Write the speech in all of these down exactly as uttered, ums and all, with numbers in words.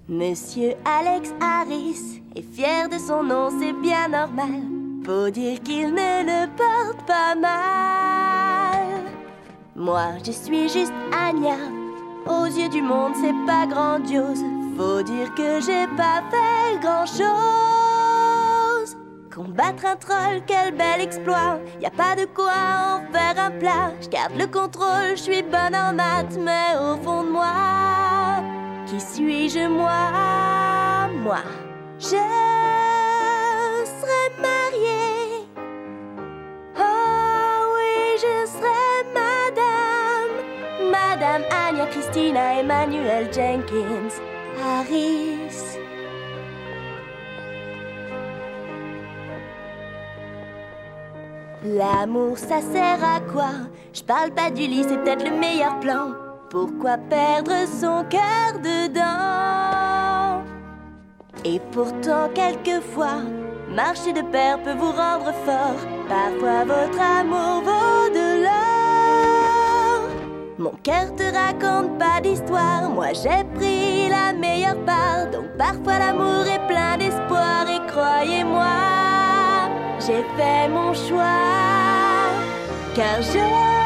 Monsieur Alex Harris est fier de son nom, c'est bien normal. Faut dire qu'il ne le porte pas mal. Moi, je suis juste Anya. Aux yeux du monde, c'est pas grandiose. Faut dire que j'ai pas fait grand-chose. Combattre un troll, quel bel exploit. Y a pas de quoi en faire un plat. Je garde le contrôle, je suis bonne en maths, mais au fond de moi, qui suis-je moi? Moi, je serai mariée. Oh oui, je serai madame. Madame Anya Christina Emmanuel Jenkins Harris. L'amour, ça sert à quoi? Je parle pas du lit, c'est peut-être le meilleur plan. Pourquoi perdre son cœur dedans? Et pourtant, quelquefois, marcher de pair peut vous rendre fort. Parfois, votre amour vaut de l'or. Mon cœur te raconte pas d'histoire. Moi, j'ai pris la meilleure part. Donc, parfois, l'amour est plein d'espoir. Et croyez-moi, j'ai fait mon choix. Car je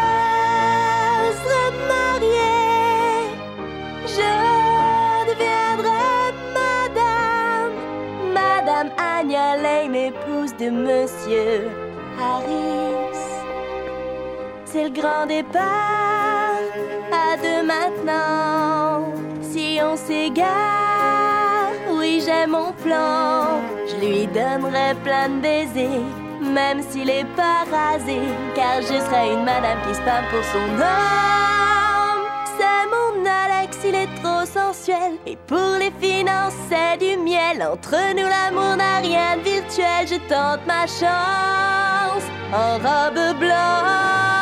serai mariée. Je deviendrai madame. Madame Anya Lane, épouse de Monsieur Harris. C'est le grand départ, à deux maintenant. Si on s'égare, oui j'ai mon plan. Je lui donnerai plein de baisers, même s'il est pas rasé. Car je serai une madame qui se bat pour son homme. C'est mon Alex, il est trop sensuel. Et pour les finances, c'est du miel. Entre nous, l'amour n'a rien de virtuel. Je tente ma chance en robe blanche.